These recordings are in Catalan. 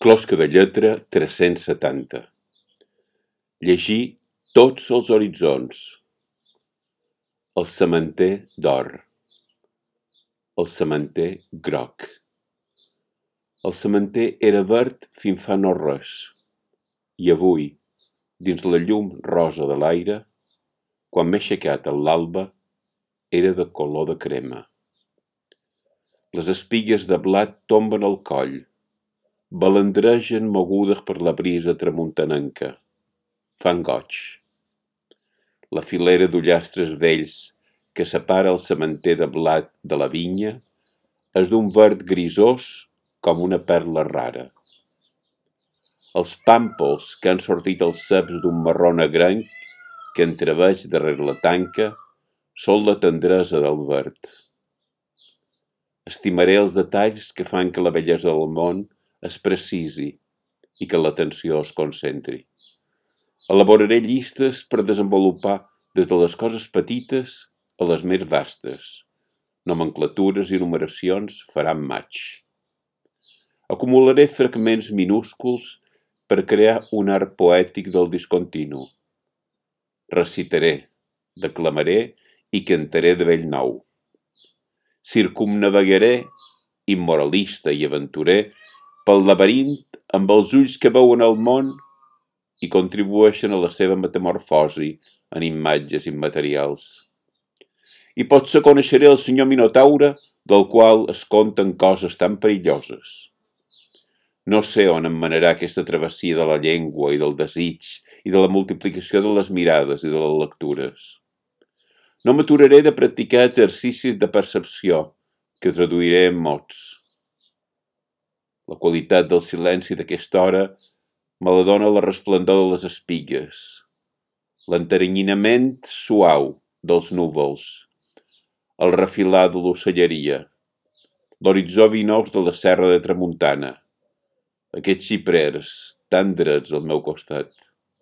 Closca de lletra 370. Llegir tots els horitzons. El sementer d'or. El sementer groc. El sementer era verd fins fa no res, i avui, dins la llum rosa de l'aire, quan m'he aixecat a l'alba, era de color de crema. Les espigues de blat tomben al coll, balandregen mogudes per la brisa tramuntanenca. Fan goig. La filera d'ullastres vells que separa el sementer de blat de la vinya és d'un verd grisós com una perla rara. Els pàmpols que han sortit els ceps d'un marró negrenc que entreveig darrere la tanca són la tendresa del verd. Estimaré els detalls que fan que la bellesa del món es precisi i que l'atenció es concentri. Elaboraré llistes per desenvolupar des de les coses petites a les més vastes. Nomenclatures i numeracions faran matx. Acumularé fragments minúsculs per crear un art poètic del discontinu. Recitaré, declamaré i cantaré de bell nou. Circumnavegaré, immoralista i aventurer, pel laberint amb els ulls que veuen el món i contribueixen a la seva metamorfosi en imatges immaterials. I potser coneixeré el senyor Minotaure, del qual es conten coses tan perilloses. No sé on em manarà aquesta travessia de la llengua i del desig i de la multiplicació de les mirades i de les lectures. No m'aturaré de practicar exercicis de percepció que traduiré en mots. La qualitat del silenci d'aquesta hora me la dona la resplendor de les espigues, l'enteranyinament suau dels núvols, el refilar de l'ocelleria, l'horitzó vinós de la serra de Tramuntana, aquests xiprers tan drets al meu costat.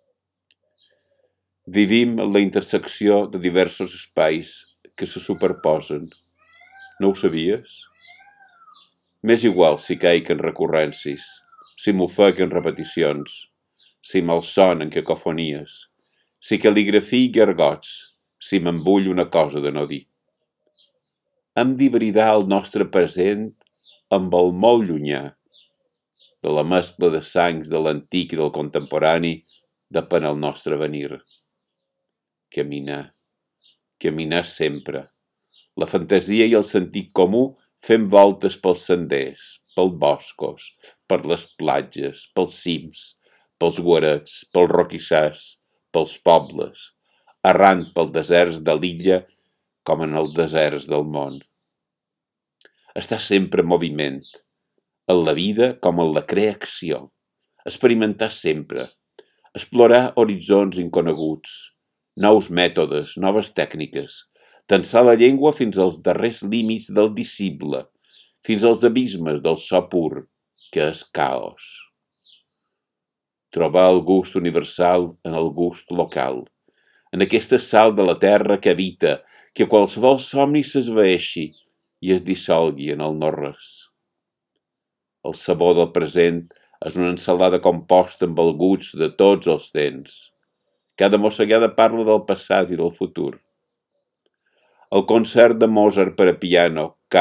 Vivim en la intersecció de diversos espais que se superposen. No ho sabies? M'és igual si caic en recurrències, si m'ofec en repeticions, si malson en cacofonies, si cal·ligrafie gargots, si m'embull una cosa de no dir. Hem d'hibridar el nostre present amb el molt llunyà. De la mescla de sangs de l'antic i del contemporani depèn el nostre avenir. Caminar sempre. La fantasia i el sentit comú fem voltes pels senders, pels boscos, per les platges, pels cims, pels guarets, pels roquissars, pels pobles, errant pels deserts de l'illa com en els deserts del món. Estar sempre en moviment, en la vida com en la creació, experimentar sempre, explorar horitzons inconeguts, nous mètodes, noves tècniques, tensar la llengua fins als darrers límits del dissible, fins als abismes del so pur, que és caos. Trobar el gust universal en el gust local, en aquesta sal de la terra que habita, que qualsevol somni s'esvaeixi i es dissolgui en el no-res. El sabor del present és una ensalada composta amb el gust de tots els temps. Cada mossegada parla del passat i del futur. El concert de Mozart per a piano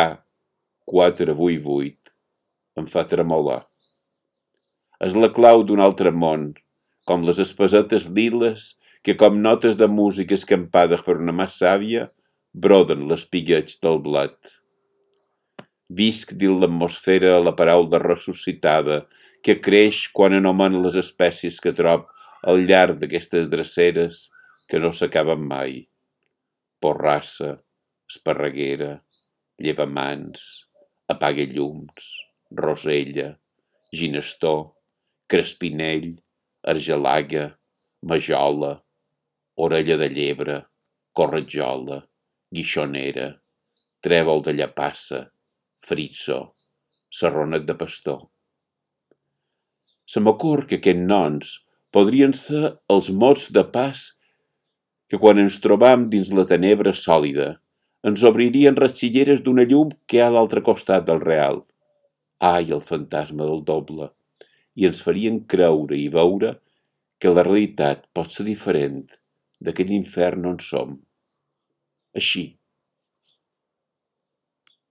K488 em fa tremolar. És la clau d'un altre món, com les espasetes liles que com notes de música escampades per una mà sàvia broden l'espigueig del blat. Visc dins l'atmosfera a la paraula ressuscitada que creix quan anomena les espècies que trob al llarg d'aquestes dreceres que no s'acaben mai. Porrassa, esparreguera, llevamans, apaga-llums, rosella, ginestó, crespinell, argelaga, majola, orella de llebre, corretjola, guixonera, trèvol de llapassa, fritzo, sarronet de pastor. Se m'ocorre que aquests noms podrien ser els mots de pas que quan ens trobam dins la tenebra sòlida ens obririen ratxilleres d'una llum que hi ha a l'altre costat del real. Ai, el fantasma del doble! i ens farien creure i veure que la realitat pot ser diferent d'aquell infern on som. Així,